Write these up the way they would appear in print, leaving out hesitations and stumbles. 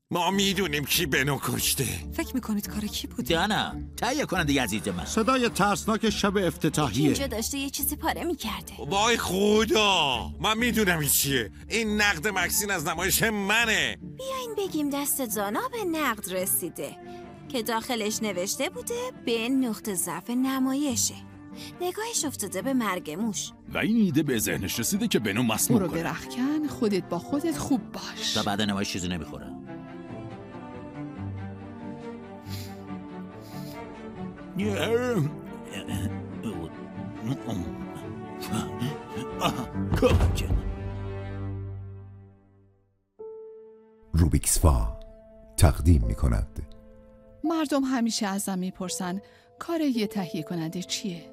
ما میدونیم کی بنو کشته. فکر میکنید کار کی بود؟ دانا تهیه کننده عزیز من. صدای ترسناک شب افتتاحیه. اینجا داشته یه چیزی پاره میکرده. وای خدا، من میدونم این چیه. این نقد مکسین از نمایش منه. بیاین بگیم دست دانا به نقد رسیده که داخلش نوشته بوده به نقطه ضعف نمایشه. نگاهش افتاده به مرگ موش و این ایده به ذهنش رسیده که بنو مسموم برو کنه. برخکن، خودت با خودت خوب باش. تا بعد نمایش چیزی نمیخوره. روبیکسفا تقدیم می کند. مردم همیشه ازم میپرسن کار یه تهیه کننده چیه؟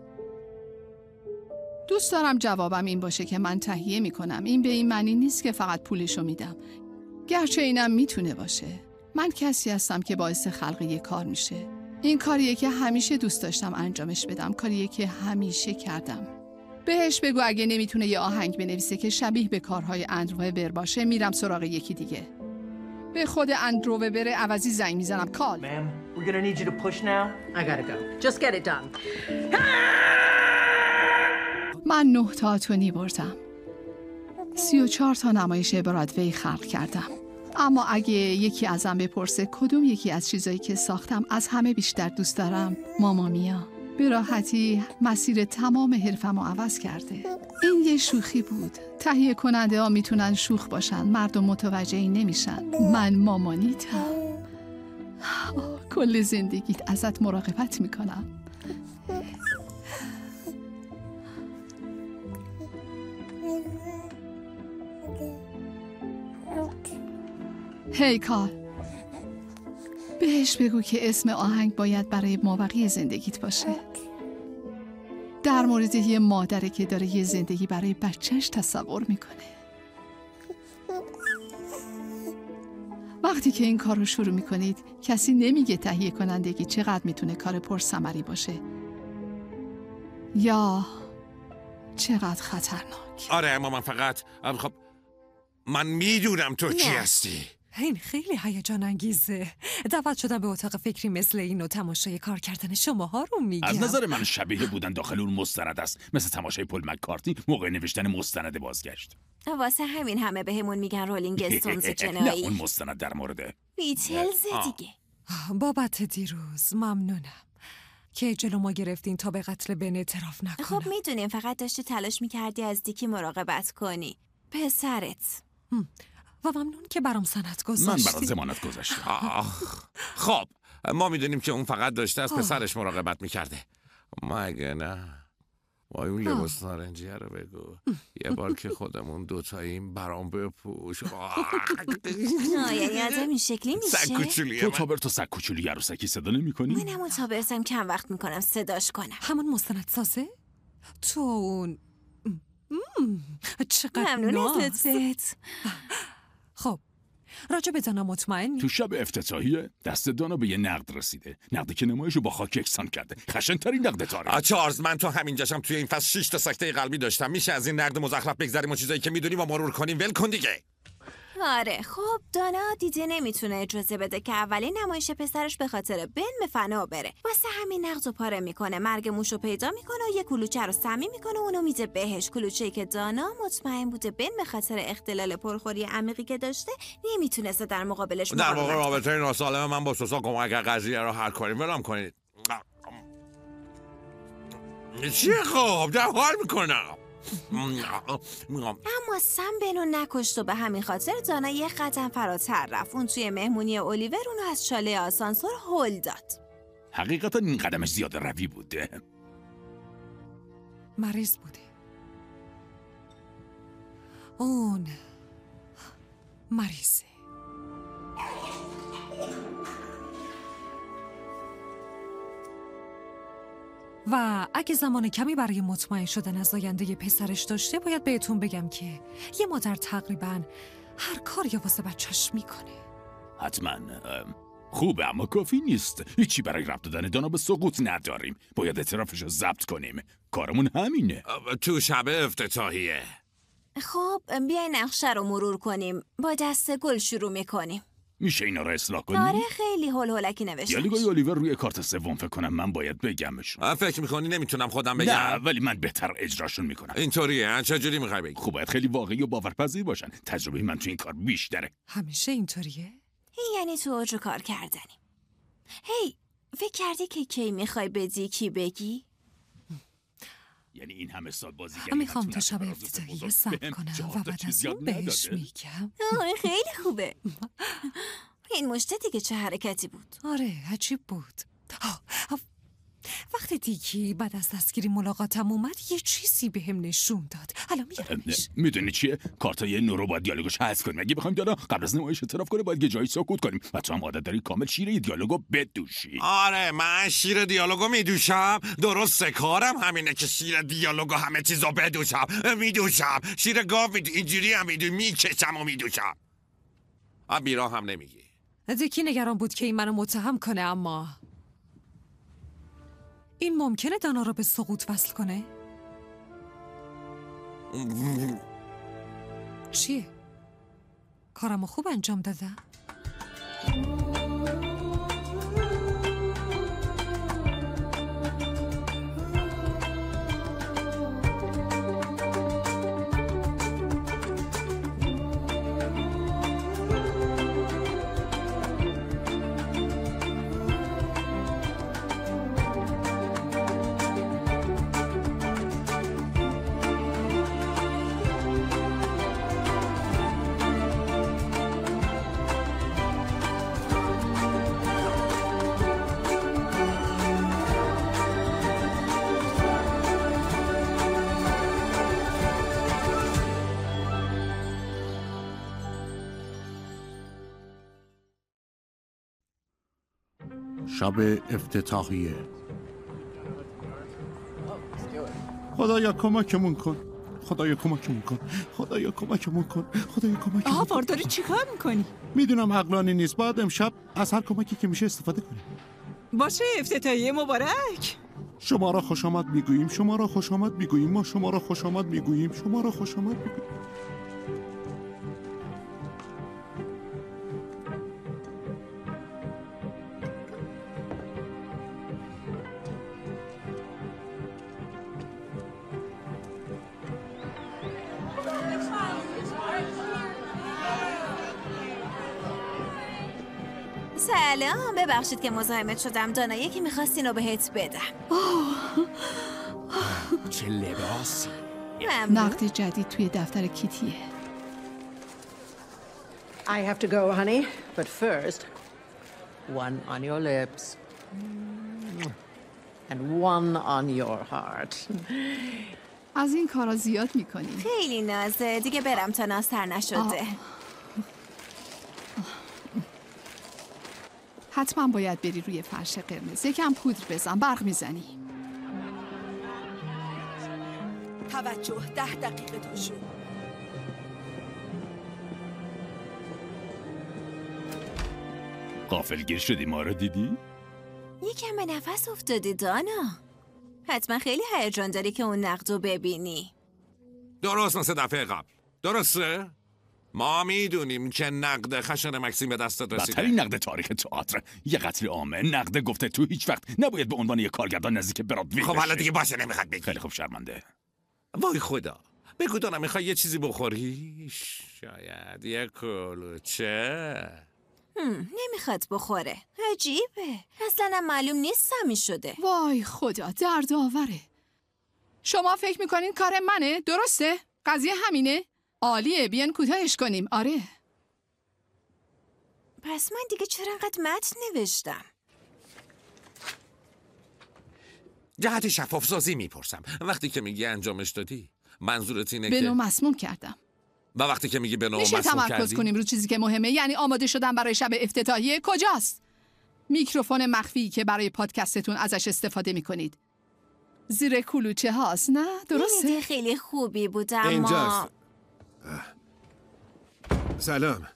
دوست دارم جوابم این باشه که من تهیه میکنم. این به این معنی نیست که فقط پولشو میدم. گرچه اینم میتونه باشه. من کسی هستم که باعث خلق یه کار میشه. این کاریه که همیشه دوست داشتم انجامش بدم. کاریه که همیشه کردم. بهش بگو اگه نمیتونه یه آهنگ بنویسه که شبیه به کارهای اندروور باشه، میرم سراغ یکی دیگه. به خود اندروور عوضی زنگ میزنم. کال. Ma'am, we're gonna need you to push now. I gotta go. Just get it done. من 9 تا اتونی بردم. 34 تا نمایش برادوی خلق کردم. اما اگه یکی ازم بپرسه کدوم یکی از چیزایی که ساختم از همه بیشتر دوست دارم، ماما میا. به راحتی مسیر تمام حرفمو عوض کرده. این یه شوخی بود. تهیه کننده ها میتونن شوخ باشن، مردم متوجهی نمیشن. من مامانیتم. کل زندگیت ازت مراقبت میکنم. هی کار، بهش بگو که اسم آهنگ باید برای مابقی زندگیت باشه. در مورد یه مادره که داره یه زندگی برای بچهش تصور میکنه. وقتی که این کار رو شروع میکنید کسی نمیگه تهیه کنندگی چقدر میتونه کار پرثمری باشه یا چقدر خطرناک. آره اما من فقط خب من میدونم تو کی هستی. این خیلی هیجان انگیزه. دعوت شدم به اتاق فکری مثل این و تماشای کار کردن شماها رو میگم. از نظر من شبیه بودن داخل اون مستند است، مثل تماشای پل مکارتنی موقع نوشتن مستند بازگشت. واسه همین همه بهمون میگن رولینگ استونز جنایی. نه اون مستند در مورد بیتلز دیگه. بابت دیروز ممنونم که جلو ما گرفتین تا به قتل بن اعتراف نکنم. خب میدونیم فقط داشتی تلاش میکردی از دیکی مراقبت کنی. پسرت. و ممنون که برام سند گذاشتی. من برام ضمانت گذاشتم. خب ما میدونیم که اون فقط داشته از پسرش مراقبت میکرده. مگه نه؟ وای اون لباس نارنجیه رو بگو. یه بار که خودمون دوتاییم برام بپوش. یعنی آدم این شکلی میشه؟ سگ کوچولیه. تو تابر تو سگ کوچولی عروسکی صدا نمی کنی؟ منم اون تابرتم کم وقت میکنم صداش کنم. همون مستند سازه؟ تو اون چقدر ممنون از لطفت. خب راجع به دانا مطمئنی؟ تو شب افتتاحیه دست دانا به یه نقد رسیده. نقدی که نمایشو با خاک یکسان کرده. خشن‌ترین نقد تاریخ. چارلز من تو همین جاشم توی این فصل 6 تا سکته قلبی داشتم. میشه از این نقد مزخرف بگذریم و چیزایی که میدونیم و مرور کنیم. ول کن دیگه. آره خب دانا دیده نمیتونه اجازه بده که اولین نمایش پسرش به خاطر بن به فنا بره. واسه همین نقد و پاره میکنه، مرگ موشو پیدا میکنه و یه کلوچه رو سمی میکنه و اونو میده بهش. کلوچه‌ای که دانا مطمئن بوده بن به خاطر اختلال پرخوری عمیقی که داشته نمیتونسته در مقابلش در واقع رابطه ناسالم من با سوسا کمک قضیه رو حل کنیم. ولم کنید. چیه خب در حال میکنم. اما سم بنو نکشت و به همین خاطر دانا یه قدم فراتر رفت. اون توی مهمونی اولیور اونو از چاله آسانسور هل داد. حقیقتا این قدمش زیاده روی بوده. مریض بوده. اون مریضه. و اگه زمان کمی برای مطمئن شدن از آینده پسرش داشته، باید بهتون بگم که یه مادر تقریباً هر کاری واسه بچه‌ش میکنه. حتما خوبه اما کافی نیست. هیچی برای ربط دادن دانا به سقوط نداریم. باید اعترافش رو ضبط کنیم. کارمون همینه. تو شب افتتاحیه. خب بیاین نقشه رو مرور کنیم. با دست گل شروع میکنیم. میشه اینا رو اصلاح کنی؟ آره خیلی هول هولکی نوشتم. دیالوگای الیور روی کارت سوم فکر کنم من باید بگمشون. فکر میکنی نمیتونم خودم بگم؟ نه ولی من بهتر اجراشون میکنم. اینطوریه؟ چجوری میخوای بگی؟ خب باید خیلی واقعی و باورپذیر باشن. تجربه من تو این کار بیشتره. همیشه اینطوریه؟ این یعنی تو اوج کار کردنی. هی فکر کردی که کی میخوای بدی کی بگی؟ یعنی این همه سال بازیگری میخوام تا شب افتتاحیه صبر کنم و بعد از اون بهش میگم. خیلی خوبه. این مشت دیگه چه حرکتی بود؟ آره عجیب بود. وقتی دیگه بعد از دستگیری ملاقاتم اومد یه چیزی بهم نشون داد. الان میارمش. میدونی چیه؟ کارتای نو رو باید دیالوگش حذف کنیم. اگه بخوایم دانا قبل از نمایش اعتراف کنه باید یه جایی سکوت کنیم. و تو هم عادت داری کامل شیر دیالوگو بدوشی. آره من شیر دیالوگو میدوشم. درسته کارم همینه که شیر دیالوگو همه چیزو بدوشم. میدوشم. شیر گاو اینجوری هم میکشم و میدوشم. بیراه هم نمیگی. دیکی نگران بود که این منو متهم کنه، اما این ممکنه دانا رو به سقوط وصل کنه؟ چیه؟ کارمو خوب انجام دادم؟ شب افتتاحیه. خدایا کمکمون کن. خدایا کمکمون کن. خدایا کمکمون کن. خدایا کمکمون کن. آقا داری چی کار میکنی؟ میدونم عقلانی نیست. باید امشب از هر کمکی که میشه استفاده کنیم. باشه افتتاحیه مبارک. شما را خوش آمد میگوییم. شما را خوش آمد میگوییم. ما شما را خوش آمد میگوییم. شما را خوش آمد میگوییم. سلام، ببخشید که مزاحمت شدم. دانا یکی میخواست اینو بهت بدم. چه لباسی. نقد جدید توی دفتر کیتیه. I have to go, honey. But first, one on your lips. And one on your heart. از این کارا زیاد میکنی. خیلی نازه. دیگه برم تا ناز تر نشده. حتما باید بری روی فرش قرمز. یکم پودر بزن، برق میزنی. توجه، 10 دقیقه تا شد. غافلگیر شدی ما رو دیدی؟ یکم به نفس افتادی دانا. حتما خیلی هیجان داری که اون نقدو ببینی. درست مثل دفعه قبل. درسته؟ ما میدونیم که نقد خشن مکسیم به دستت رسیده. بدترین نقد تاریخ تئاتر. یه قتل عامه. نقد گفته تو هیچ وقت نباید به عنوان یه کارگردان نزدیک برادوی خب بشی. حالا دیگه باشه نمیخواد بگی. خیلی خوب شرمنده. وای خدا. بگو دانا میخوای یه چیزی بخوری؟ شاید یه کلوچه. نمیخواد بخوره. عجیبه. اصلا معلوم نیست سمی شده. وای خدا، دردآوره. شما فکر میکنین کار منه؟ درسته؟ قضیه همینه؟ عالیه، بیان کوتاهش کنیم. آره. پس من دیگه چرا انقدر متن نوشتم؟ جهت شفاف سازی میپرسم. وقتی که میگی انجامش دادی منظورت اینه که بنو مسموم کردم. و وقتی که میگی بنو میشه مسموم تمرکز کردی؟ کنیم رو چیزی که مهمه؟ یعنی آماده شدن برای شب افتتاحیه کجاست؟ میکروفون مخفی که برای پادکستتون ازش استفاده میکنید زیر کلوچه هاست، نه؟ درسته؟ ایده خیلی خوبی بود اما اینجاست. سلام.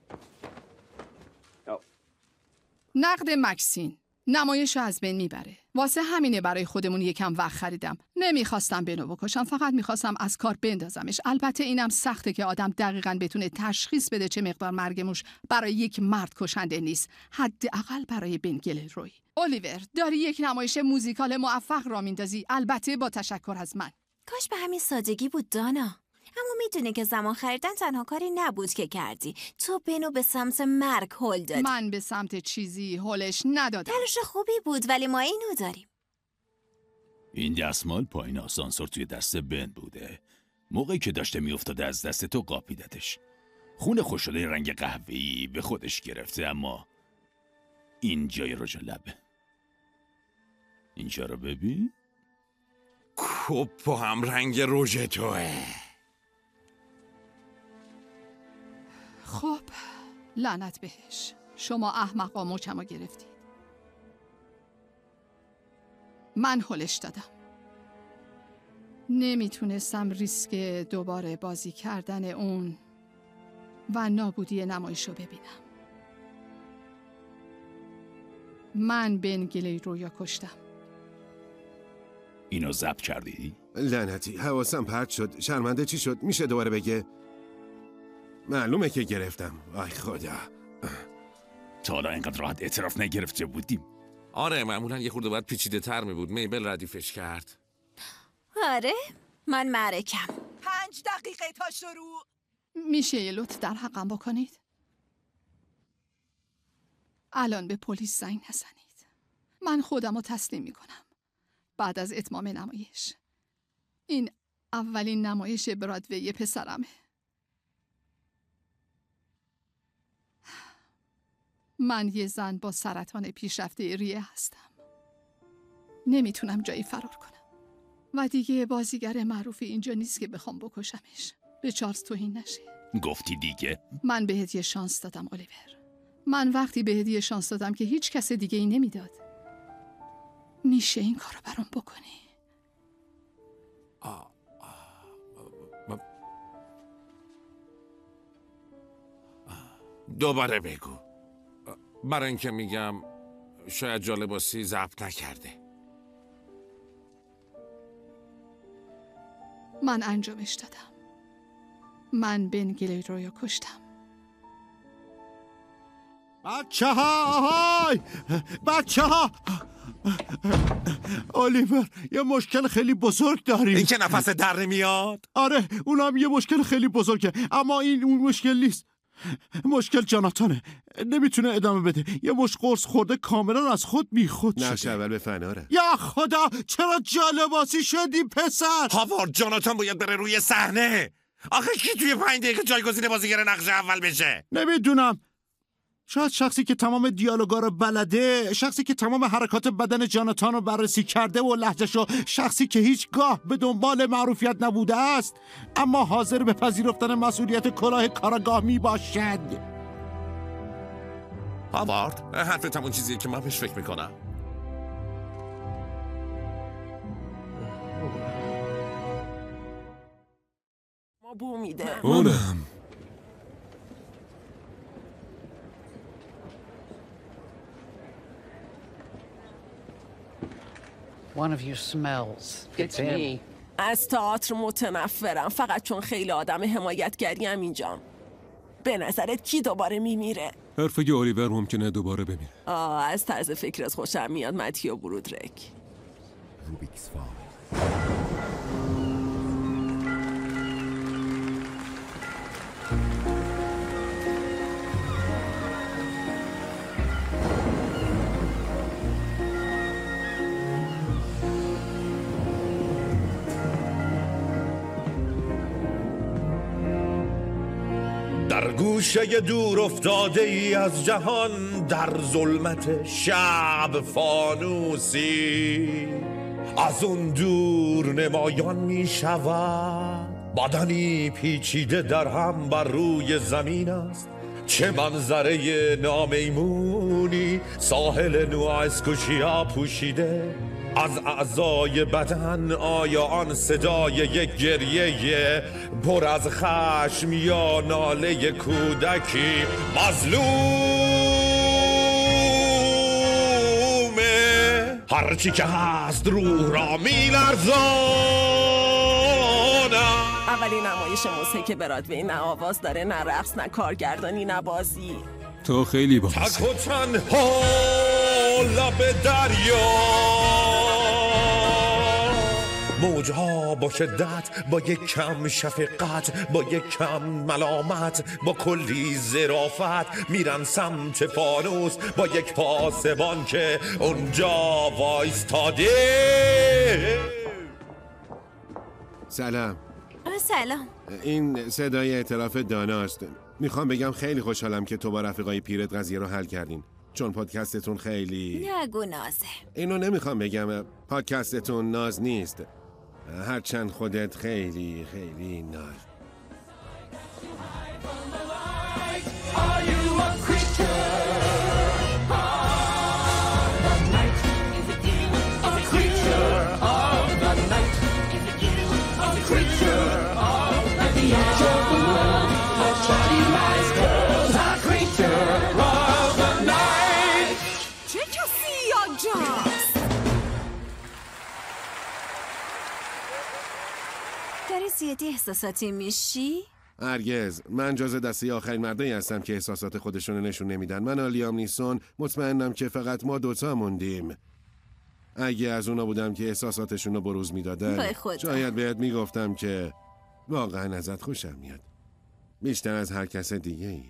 نقد مکسین نمایش رو از بین میبره واسه همینه برای خودمون یکم وقت خریدم. نمیخواستم بنو بکشم، فقط میخواستم از کار بندازمش. البته اینم سخته که آدم دقیقاً بتونه تشخیص بده چه مقدار مرگ موش برای یک مرد کشنده نیست، حداقل برای بن گیلروی. الیور، داری یک نمایش موزیکال موفق را میندازی، البته با تشکر از من. کاش به همین سادگی بود دانا. اما میدونی که زمان خریدن تنها کاری نبود که کردی. تو بنو به سمت مرگ هل دادی. من به سمت چیزی هلش ندادم. تلاش خوبی بود ولی ما اینو داریم. این دستمال پایین آسانسور توی دست بن بوده. موقعی که داشته میافتاده از دست تو قاپیدتش. خون خوش شده رنگ قهوه‌ای به خودش گرفته، اما این جای رژ لبه. اینجا رو ببین. کپو هم رنگ رژ توه. خب لعنت بهش، شما احمقا مچمو گرفتید. من هلش دادم. نمیتونستم ریسک دوباره بازی کردن اون و نابودی نمایشو ببینم. من بن گیلروی کشتم. اینو ضبط کردی؟ لعنتی، حواسم پرت شد. شرمنده چی شد؟ میشه دوباره بگه؟ معلومه که گرفتم. آی خدا. تا حالا اینقدر راحت اعتراف نگرفته بودیم. آره معمولا یه خورده باید پیچیده تر می بود. میبل ردیفش کرد. آره من معرکم. 5 دقیقه تا شروع. میشه یه لطف در حقم بکنید؟ الان به پلیس زنگ نزنید. من خودم رو تسلیم میکنم. بعد از اتمام نمایش. این اولین نمایش برادوی پسرمه. من یه زن با سرطان پیشرفته ریه هستم. نمیتونم جایی فرار کنم. و دیگه بازیگر معروفی اینجا نیست که بخوام بکشمش. به چارلز توهین نشه. گفتی دیگه؟ من بهت یه شانس دادم الیور. من وقتی بهت یه شانس دادم که هیچ کس دیگه ای نمیداد. میشه این کارو برام بکنی؟ دوباره بگو. برای اینکه میگم شاید جالباسی ضبط نکرده. من انجامش دادم. من بن گیلروی رو کشتم. بچه ها الیور، یه مشکل خیلی بزرگ داریم. این که نفس در نمیاد؟ آره اونم یه مشکل خیلی بزرگه، اما این اون مشکل نیست. مشکل جاناتانه، نمیتونه ادامه بده. یه مش قرص خورده کاملا از خود بیخود شده. نقش اول به فناره. یا خدا چرا جالباسی شدی پسر؟ هاوارد، جاناتان باید بره روی صحنه. آخه کی توی 5 دقیقه جایگزین بازیگر نقش اول بشه؟ نمیدونم. شاید شخصی که تمام دیالوگا رو بلده، شخصی که تمام حرکات بدن جاناتان رو بررسی کرده و لهجه‌شو، شخصی که هیچگاه به دنبال معروفیت نبوده است اما حاضر به پذیرفتن مسئولیت کلاه کاراگاه می باشد. هاوارد، حرفت همون چیزیه که من بهش فکر میکنم. ما بو میده. اونم One of you smells. It's me. از تئاتر متنفرم، فقط چون خیلی آدم حمایتگری هم اینجام. به نظرت کی دوباره میمیره؟ حرفه الیور ممکنه دوباره بمیره. از طرز فکرت خوشم میاد متیو برودرک. روبیکس فال. در گوشه دور افتاده ای از جهان، در ظلمت شب فانوسی از اون دور نمایان می شود. بدنی پیچیده در هم بر روی زمین است. چه منظره نامیمونی ساحل نوآسکوشیا پوشیده. از اعضای بدن آیا آن صدای یک گریه پر از خشم یا ناله کودکی مظلومه؟ هرچی که هست روح را میلرزانم. اولین نمایش موسیقی برادوی نه آواز داره، نه رقص، نه کارگردانی، نه بازی. تو خیلی باز. تک و تنها لب دریا، موجها با شدت، با یک کم شفقت، با یک کم ملامت، با کلی ظرافت میرن سمت فانوس با یک پاسبان که اونجا وایستاده. سلام. سلام. این صدای اعتراف داناست. میخوام بگم خیلی خوشحالم که تو با رفیقای پیرت قضیه رو حل کردین، چون پادکستتون خیلی نگو نازه. اینو نمیخوام بگم، پادکستتون ناز نیست، هرچند خودت خیلی خیلی ناز. چه کسی آنجاست؟ داری زیادی احساساتی میشی؟ هرگز. من جز دسته آخرین مردایی هستم که احساسات خودشونو نشون نمیدن. من و لیام نیسون مطمئنم که فقط ما دوتا موندیم. اگه از اونا بودم که احساساتشونو بروز میدادن، شاید بهت میگفتم که واقعا ازت خوشم میاد، بیشتر از هر کس دیگه ای.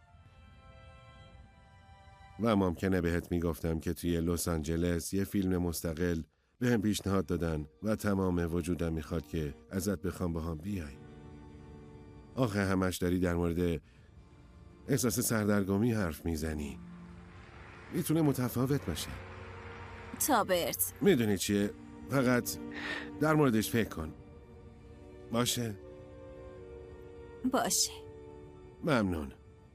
و ممکنه بهت میگفتم که توی لس آنجلس یه فیلم مستقل بهم پیشنهاد دادن و تمام وجودم میخواد که ازت بخوام باهام بیای. آخه همش داری در مورد احساس سردرگمی حرف میزنی. میتونه متفاوت باشه. تابرت، میدونی چیه؟ فقط در موردش فکر کن. باشه؟ باشه. ممنون.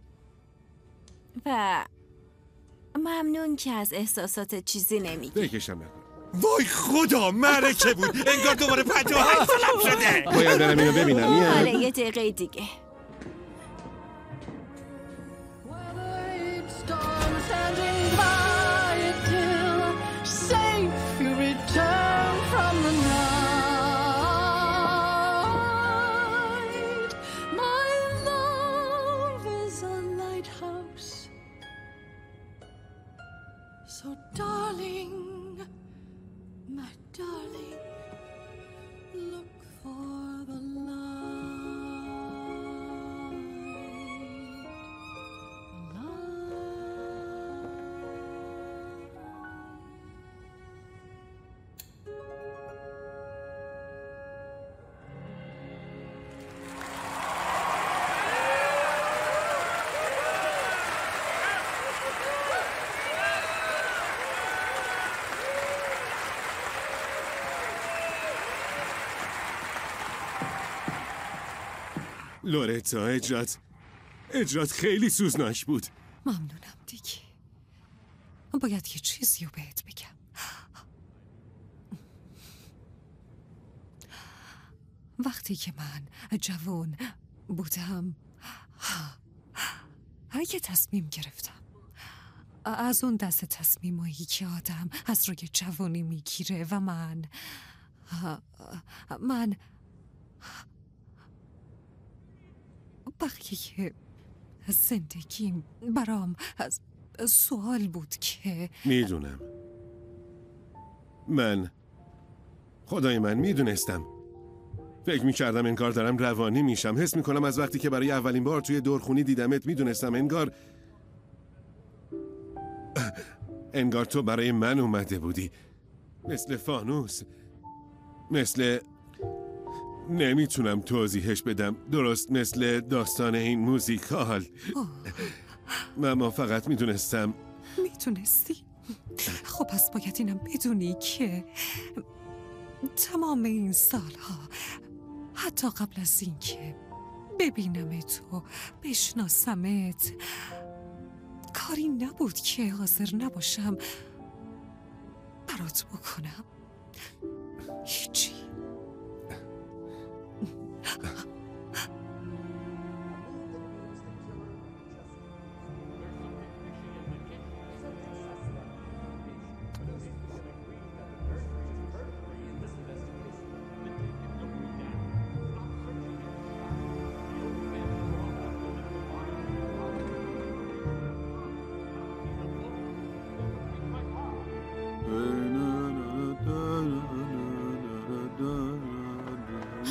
و ممنون که از احساسات چیزی نمیگی. بکشم نکن. وای خدا، معرکه بود. انگار دوباره 58 سالم شده. باید برم اینو ببینم. آره یه دقیقه دیگه. So darling, my darling, look for the لورتا، اجرات خیلی سوزناک بود. ممنونم دیگه. باید یه چیزی رو بهت بگم. وقتی که من جوان بودم یه تصمیم گرفتم. از اون دست تصمیمایی که آدم از روی جوانی میگیره و من بقیه زندگیم برام سوال بود که میدونم. خدای من میدونستم. فکر میکردم انگار دارم روانی میشم. حس میکنم از وقتی که برای اولین بار توی دورخونی دیدمت میدونستم انگار تو برای من اومده بودی. مثل فانوس، مثل نمیتونم توضیحش بدم، درست مثل داستان این موزیکال. من فقط میدونستم. میدونستی؟ خب پس باید اینم بدونی که تمام این سالها، حتی قبل از این که ببینمت و بشناسمت، کاری نبود که حاضر نباشم برات بکنم. هیچی.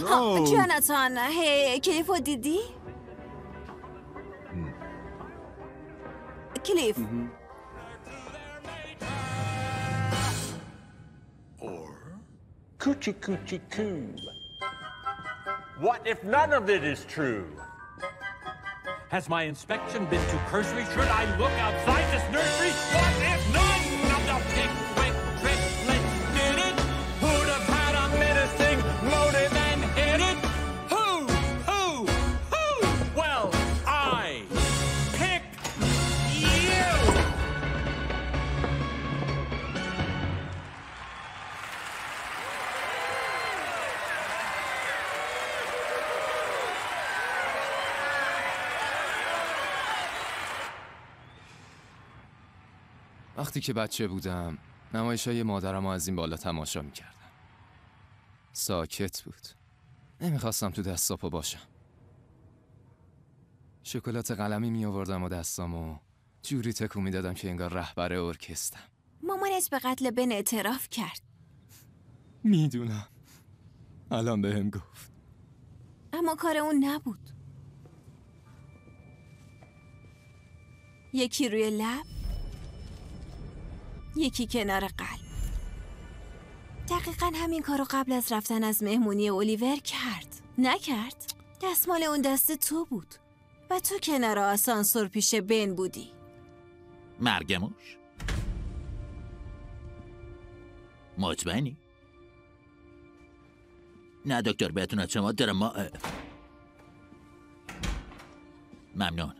جاناتان، هی کلیف رو دیدی؟ کلیف Coochie coochie coo. What if none of it is true? Has my inspection been too cursory? Should I look outside this nursery? What if none of the pick-wick triplets did it? Who'd have had a menacing motive and hit it? Who? Well, I pick you! وقتی که بچه بودم نمایشای مادرم از این بالا تماشا میکردم. ساکت بود. نمیخواستم تو دست پا باشم. شکلات قلمی می آوردم و دستامو جوری تکون میدادم که انگار رهبر ارکسترم. مامانت به قتل بن اعتراف کرد. میدونم. الان بهم گفت. اما کار اون نبود. یکی روی لب، یکی کنار قلب. دقیقاً همین کارو قبل از رفتن از مهمونی اولیور کرد. نکرد؟ دستمال اون دست تو بود و تو کنار آسانسور پیش بن بودی. مرگموش؟ مطمئنی؟ نه دکتر، بهتون اعتماد دارم. ما ممنون.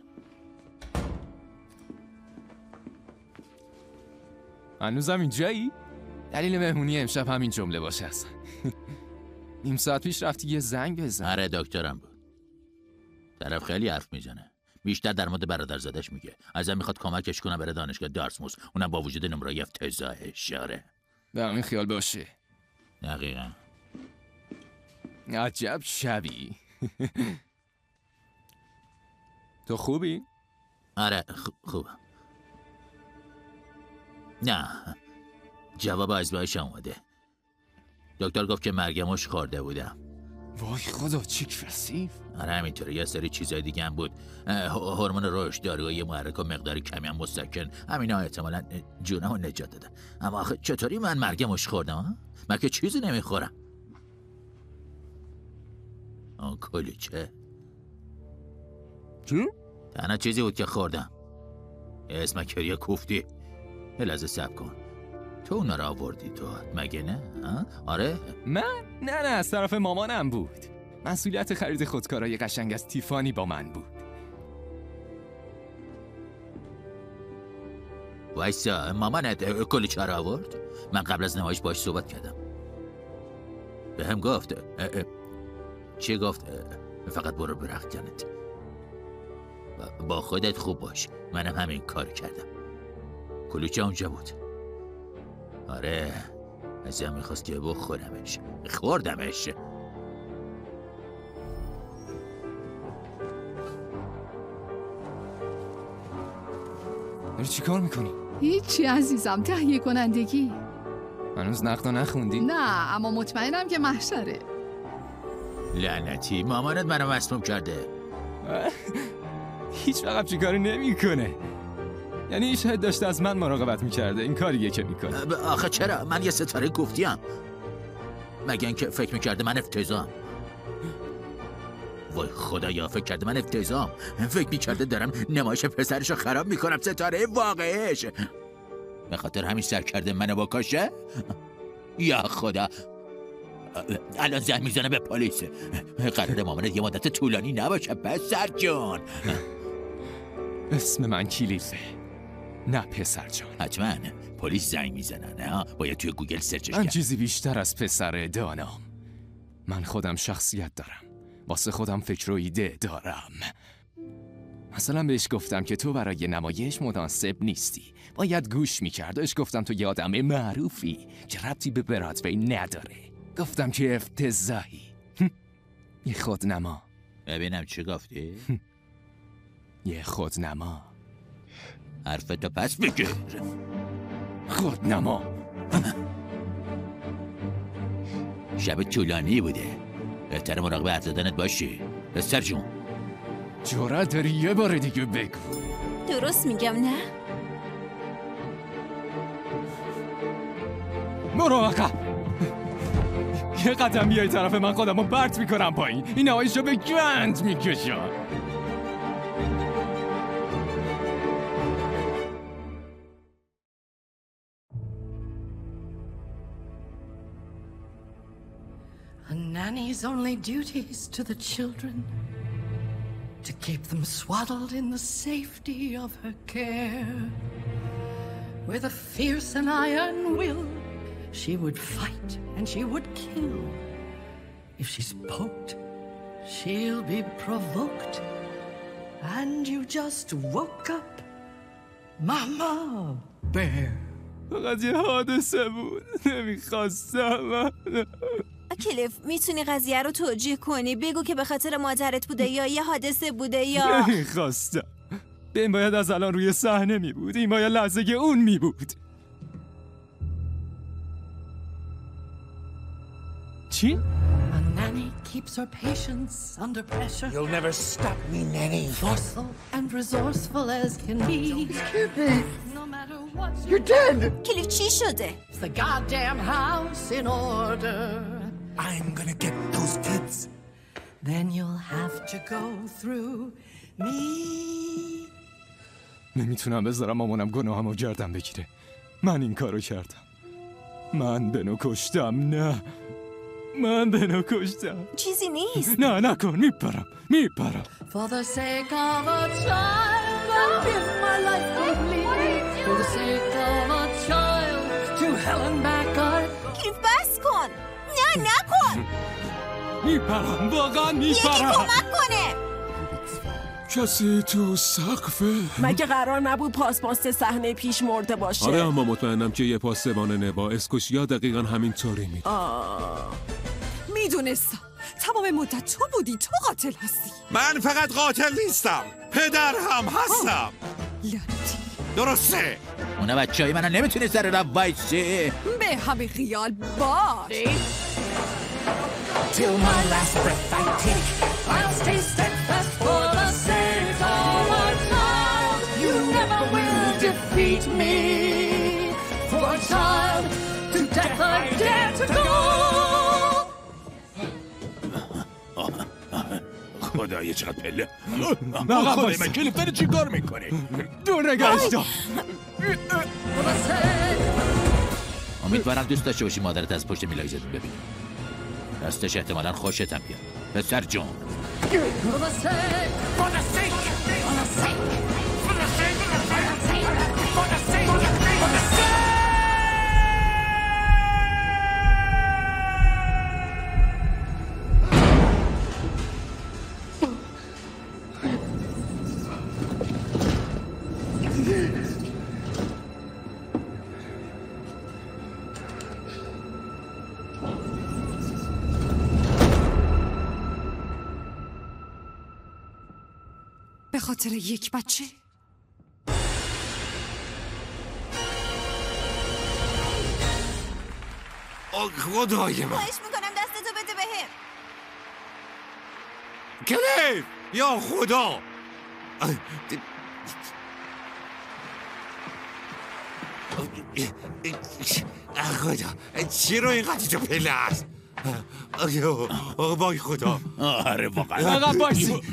هنوزم اینجایی؟ دلیل مهمونی امشب همین جمله باشه اصلا. نیم ساعت پیش رفتی یه زنگ بزن. آره دکترم بود. طرف خیلی حرف میزنه. بیشتر در مورد برادرزادش میگه. ازم میخواد کمکش کنم بره دانشگاه دارتموس. اونم با وجود نمره افتضاحش. آره. به همین خیال باشه. دقیقاً. عجب شبی. تو خوبی؟ آره خوبم. نه، جواب از بایش اومده. دکتر گفت که مرگموش خورده بودم. وای خدا چی کثیف. آره همینطوره. یه سری چیزای دیگه هم بود. هورمون رشد، داروی محرک و مقداری کمی هم مسکن. همینا احتمالاً جونمو نجات دادن. اما آخه چطوری من مرگموش خوردم؟ من که چیزی نمیخورم. آن کلوچه چی؟ تنها چیزی بود که خوردم. اسمکری کوفتی. یه لحظه صبر کن. تو اونا را آوردی تو مگه نه؟ آره؟ من؟ نه از طرف مامانم بود. مسئولیت خرید خودکارای قشنگ از تیفانی با من بود. وایسا، مامانت کلوچه را آورد؟ من قبل از نمایش باش صحبت کردم. به هم گفت چی گفت؟ فقط برو برختنت. با خودت خوب باش. منم همین کار کردم. کلوچه اونجا بود. آره ازم میخواست که بخورمش. خوردمش. داری چی کار میکنی؟ هیچی عزیزم، تهیه کنندگی. هنوز نقدو نخوندی؟ نه اما مطمئنم که محشره. لعنتی، مامانت منو مسموم کرده. هیچ وقت چی کاری نمیکنه. یعنی شاید داشته از من مراقبت میکرده. این کاریه که میکنه. آخه چرا؟ من یه ستاره گفتیم. مگه اینکه فکر میکرده من افتضاحم. وای خدایا، فکر کرده من افتضاحم. فکر میکرده دارم نمایش پسرشو خراب میکنم. ستاره واقعیش. به خاطر همین سر کرده منو بکشه. یا خدا، الان زنگ میزنه به پلیس. قرار مامانت یه مدت طولانی نباشه پسر جان. اسم من کلیفه، نه پسر جان. حتما پلیس زنگ میزنن. نه باید توی گوگل سرچش من چیزی بیشتر از پسر دانام. من خودم شخصیت دارم. واسه خودم فکر و ایده دارم. مثلا بهش گفتم که تو برای نمایش مناسب نیستی، باید گوش میکرد. بهش گفتم تو یه آدم معروفی که ربطی به برادوی نداره. گفتم که افتضاحی. یه خودنما. ببینم چی گفتی؟ یه خودنما. حرفتو پس بگیر. خودنما. شب طولانی بوده. بهتر مراقب حرف زدنت باشی. پسر جون جرأت داری یه بار دیگه بگو. درست میگم نه؟ برو آقا. یه قدم بیای طرف من خودم رو برد میکنم پایین. این نهایشو به گند میکشم. A nanny's only duties to the children, to keep them swaddled in the safety of her care. With a fierce and iron will, she would fight and she would kill. If she's poked, she'll be provoked. And you just woke up, Mama Bear. فقط یه حادثه بود. نمیخواستم. کلیف میتونی قضیه رو توجیه کنی؟ بگو که به خاطر مادرت بوده یا یه حادثه بوده یا... نمیخواستم. بین باید از الان روی صحنه می بود. این باید لحظه اون می بود. چی؟ A nanny keeps her patients under pressure. You'll never stop me, nanny. Forceful and resourceful as can be. No matter what You're dead. کلیف چی شده؟ the goddamn house in order. I'm gonna get those kids. Then you'll have to go through me. نمیتونم بذارم مامانم گناهمو گردم بگیره. من این کارو کردم. من بنو کشتم. نه من بنو کشتم. چیزی نیست. نه نکن. میپرم. For the sake of a child, I'll give my life completely. For the sake of a child, to hell and back I... کلیف بس کن. نه نکن. میپرم. واقعا یکی میپرم. کمک کنه. کسی تو سقفه؟ مگه قرار نبود پاسپاست صحنه پیش مرده باشه؟ آره اما مطمئنم که یه پاسبان با اسکوشیا دقیقا همین طوری میده. میدونستم. تمام مدت تو بودی. تو قاتل هستی. من فقط قاتل نیستم، پدر هم هستم. لعنتی. درسته. اونا بچه‌های منو نمیتونی سر رفت وایسی. به همه خیال باش. Till my last breath I take, I'll stay steadfast for the sake of a child. You never will defeat me. For a child, to death I dare to go. خدای چقدر پله. خدای خدای من کلیف داره چی کار میکنه؟ دور نگهش دار. امیدوارم دوست داشته باشی مادرت از پشت میلایزت ببینی. راستش احتمالاً خوشت هم بیاد. پسر جون. به خاطر یک بچه؟ خدای من. خواهش میکنم دستتو بده بهم. کلیف یا خدا. خدا چی رو اینقدر تو پله است؟ وای خدا. آره واقعا. آقا باشی.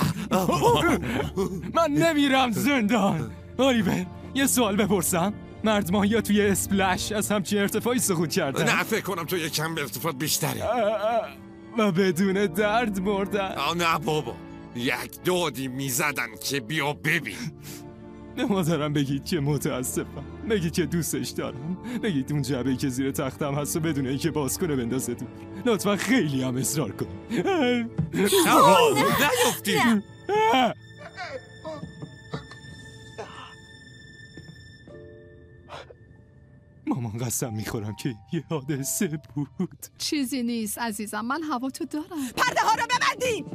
من نمیرم زندان. الیور یه سوال بپرسم. مرد ماهیا توی اسپلش از همچین ارتفاعی سقوط کردن؟ نه فکر کنم تو یه کم ارتفاع بیشتری و بدون درد مردن. نه بابا یک دادی میزدن که بیا ببین. به مادرم بگید که متاسفم. بگید که دوستش دارم. بگید اون جعبه‌ای که زیر تختم هست و بدون اینکه باز کنه بندازه دور. لطفا خیلی هم اصرار کن. نیفتی. مامان قسم میخورم که یه حادثه بود. چیزی نیست عزیزم. من هوا تو دارم. پرده ها رو ببندین.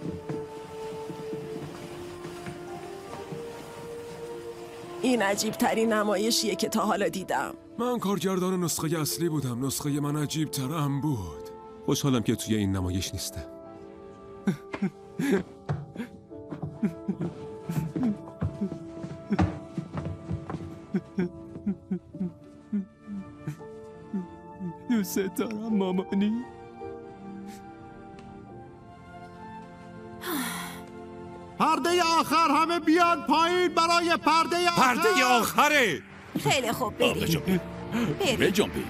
این عجیب ترین نمایشیه که تا حالا دیدم. من کارگردان نسخه اصلی بودم. نسخه من عجیب ترم بود. خوشحالم که توی این نمایش نیستم. دوست دارم مامانی. پرده آخر، همه بیان پایین برای پرده آخر. پرده آخره. خیلی خوب بریم. بجنبین.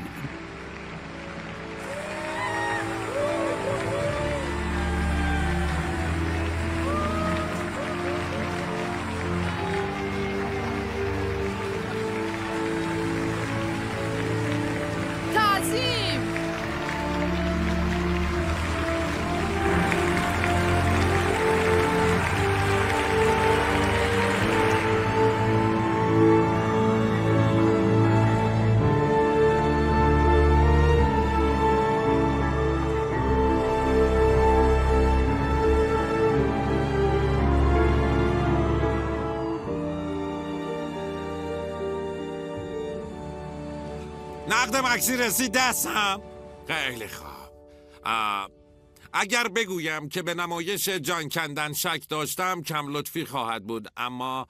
نقد مکسی رسید دستم. خیلی خوب. اگر بگویم که به نمایش جان کندن شک داشتم کم لطفی خواهد بود، اما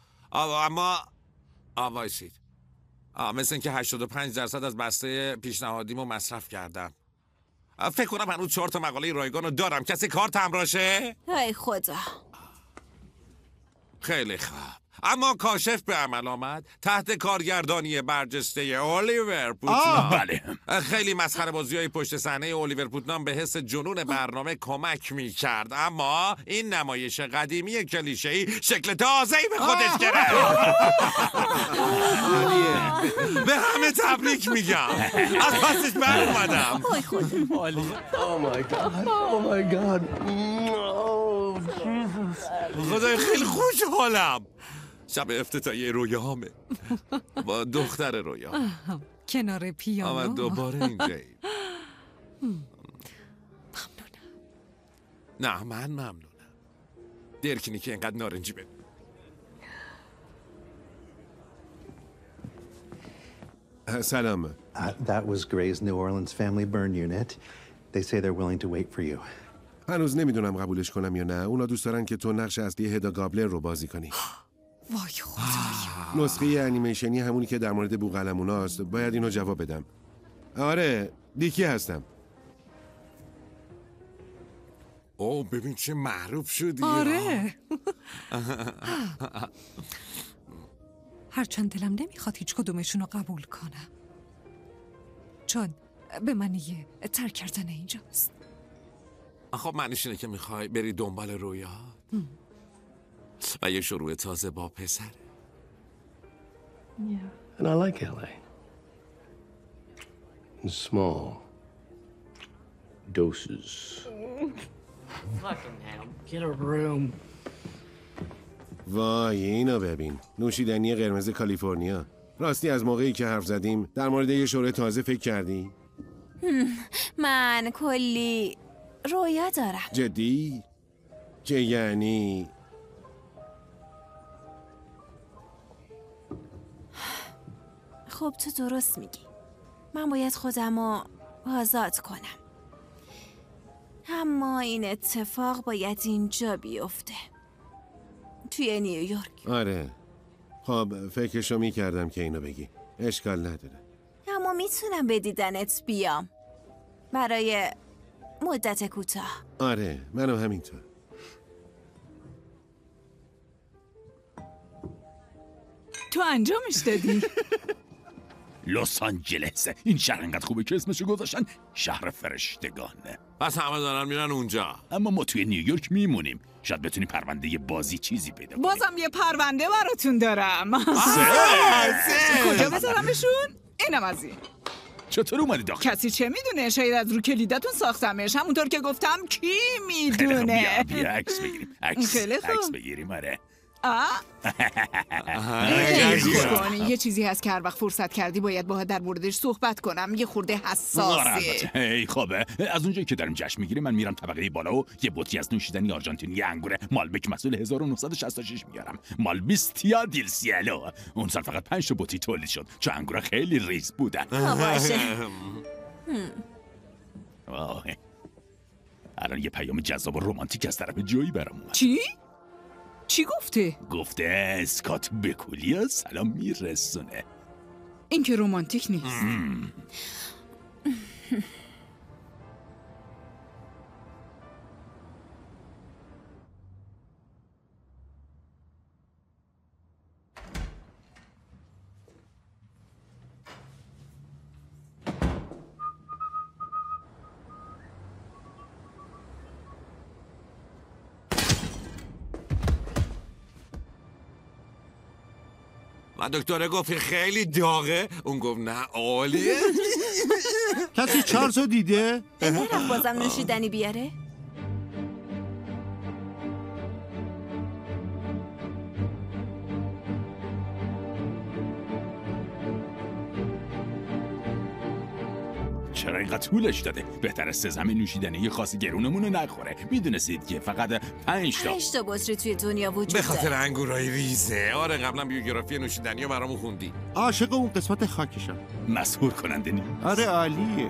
وایسید. مثل اینکه 85% از بسته پیشنهادیمو مصرف کردم. فکر کنم هنوز 4 تا مقاله رایگان رو دارم. کسی کارت همراشه؟ ای خدا. خیلی خوب. اما کاشف به عمل آمد تحت کارگردانی برجسته الیور پوتنام. بله. خیلی مسخره بازی‌های پشت صحنه الیور پوتنام به حس جنون برنامه کمک می‌کرد، اما این نمایش قدیمی کلیشه‌ای شکل تازه‌ای به خودش گرفت. به همه تبریک میگم. از پسش بر اومدم. خدای خیلی خوشحالم. شب افتتاحیه رویاهامه با دختر رویا کنار پیانو. آمد دوباره اینجایی. ممنونم. نه من ممنونم. درکنی که اینقدر نارنجی بده. سلام. That was Gray's New Orleans Family Burn Unit. They say they're willing to wait for you. هنوز نمیدونم قبولش کنم یا نه. اونا دوست دارن که تو نقش اصلی هدا گابلر رو بازی کنی. وای خدایا. نسخه انیمیشنی همونی که در مورد بوقلموناست. باید اینو جواب بدم. آره، دیکی هستم. اوه ببین چه معروف شدی. آره. هرچند دلم نمیخواد هیچ کدومشون رو قبول کنم، چون به معنی ترک کردن اینجاست. خب معنیش اینه که میخوای بری دنبال رویا و یه شروع تازه با پسر. Yeah. And I like LA. In small doses. Fucking hell. Get a room. وای اینو ببین. نوشیدنی قرمز کالیفرنیا. راستی از موقعی که حرف زدیم در مورد یه شروع تازه فکر کردی؟ من کلی رویا دارم. جدی؟ که یعنی؟ خب تو درست میگی. من باید خودمو آزاد کنم، اما این اتفاق باید اینجا بیفته، توی نیویورک. آره. خب فکرشو میکردم که اینو بگی. اشکال نداره. اما میتونم به دیدنت بیام برای مدت کوتاه. آره منم همینطور. تو انجامش دادی؟ لس آنجلس. این شهر انقدر خوبه که اسمشو گذاشتن شهر فرشتگانه. پس همه دارن میرن اونجا. اما ما توی نیویورک میمونیم. شاید بتونی پرونده بازی چیزی پیدا کنی. بازم یه پرونده براتون دارم. کجا بذارمشون؟ اینم از این. چطور اومدی داخل؟ کسی چه میدونه؟ شاید از رو کلیدتون ساختمش. همونطور که گفتم کی میدونه؟ بیا عکس بگیریم. عکس بگیریم. آره. یه چیزی هست که هر وقت فرصت کردی باید باهات در موردش صحبت کنم. یه خورده حساسه. هی خوبه. از اونجایی که داریم جشن میگیریم من میرم طبقه بالا و یه بطری از نوشیدنی آرژانتینی انگور مالبک مسئول 1966 میارم. مالبیستیا دیل سیالو. اون سال فقط 5 تا بطری تولید شد چون انگورا خیلی ریز بودن. باشه. الان یه پیام جذاب و رمانتیک از طرف جویی برام اومد. چی گفته؟ گفته اسکات به کلیا سلام میرسونه. این که رمانتیک نیست. و دکتره گفت خیلی داغه. اون گفت نه عالیه. کسی چارلزو دیده؟ رفت بازم نوشیدنی بیاره؟ چرا اینقدر طولش داده؟ بهتر از 3 زمین نوشیدنی یه خاصی گرونمون رو نخوره. میدونستید که فقط 5 تا بطری توی دنیا وجود به داره. خاطر انگورای ریزه. آره قبلا بیوگرافی نوشیدنی رو برامون خوندی. عاشق اون قسمت خاکشم. مسحور کننده نیست. آره عالیه.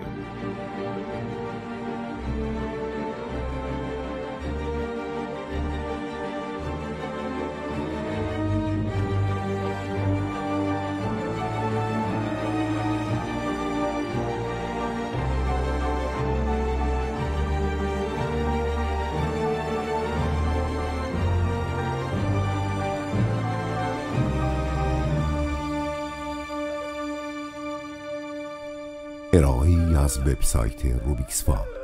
ارائه‌ای از وبسایت روبیکس فام.